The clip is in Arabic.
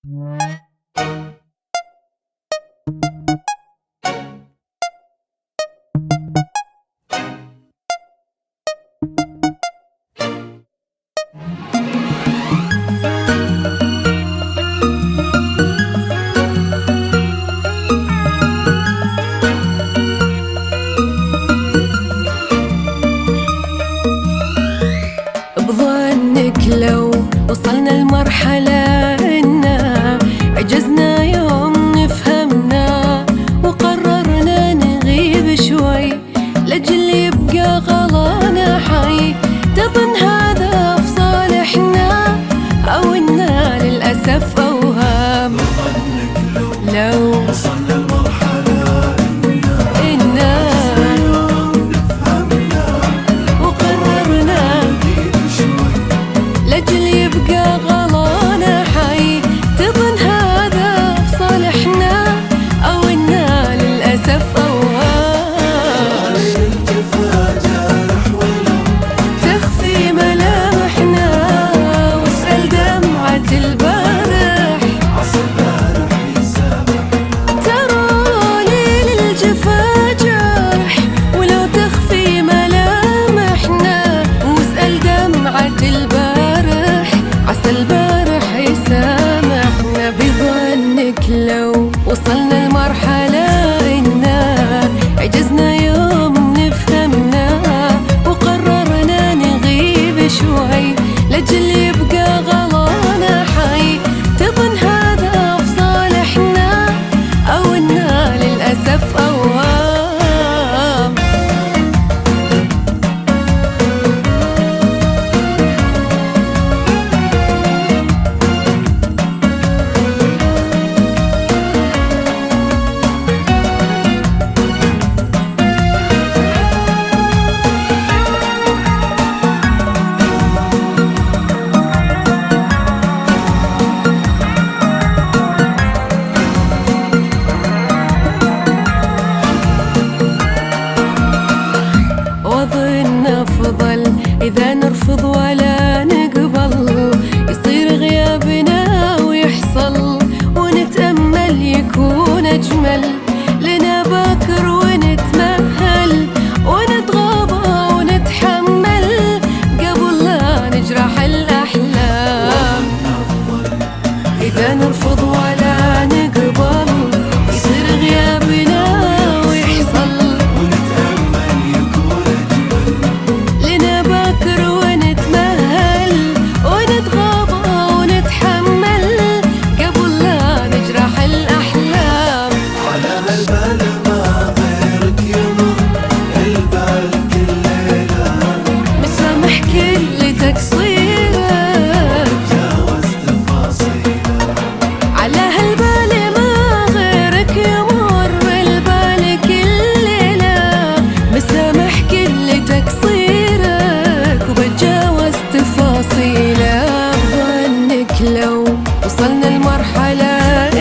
بظنك لو وصلنا لمرحلة إنا عجزنا يوم نفهمنا وقررنا نغيب شوي لأجل يبقى غلانا حي، تظن هذا في صالحنا أو إنا للأسف أوهام؟ لو وصلنا لمرحلة إنا وقررنا لأجل يبقى غلانا حي، تظن هذا في صالحنا أو إنا للأسف أوهام؟ تخفي ملامحنا واسأل دمعة البارح، ترى ليل الجفا جارح، ولو تخفي ملامحنا واسأل دمعة البارح عسى البارح يسامحنا. بظنك لو وصلنا لمرحلة إنا عجزنا يوم نفهمنا وقررنا نغيب شوي لأجل يبقى غلانا حي، تظن هذا في صالحنا أو إنا للأسف أوهام؟ وأظن أفضل إذا نرفض ولا نقبل، يصير غيابنا ويحصل ونتأمل يكون أجمل، لنا باكر ونتمهل ونتغاضى ونتحمل قبل لا نجرح الأحلام. إذا نرفض ولا نقبل يصير غيابنا ويحصل لنا باكر ونتمهل ونتغاضى ونتحمل قبل لا نجرح الأحلام. على هالبال ما غيرك يمر البال كل ليلة، مسامح كل تقصيرك تجاوز تفاصيله. على هالبال ما غيرك يمر البال كل ليلة، مسامح كل تقصيرك وبتجاوز تفاصيله. بظنك لو وصلنا لمرحلة